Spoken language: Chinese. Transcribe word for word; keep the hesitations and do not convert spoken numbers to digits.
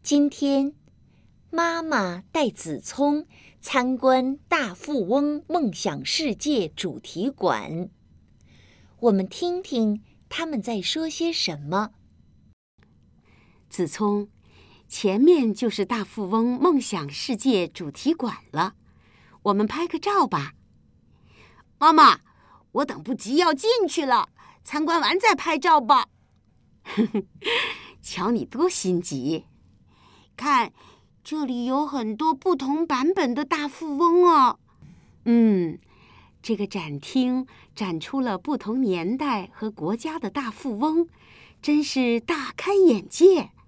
今天，妈妈带子聪参观大富翁梦想世界主题馆。我们听听他们在说些什么。 子聪，前面就是大富翁梦想世界主题馆了，我们拍个照吧。 妈妈，我等不及要进去了，参观完再拍照吧。 瞧你多心急！ 看，这里有很多不同版本的大富翁哦。 嗯，这个展厅展出了不同年代和国家的大富翁，真是大开眼界。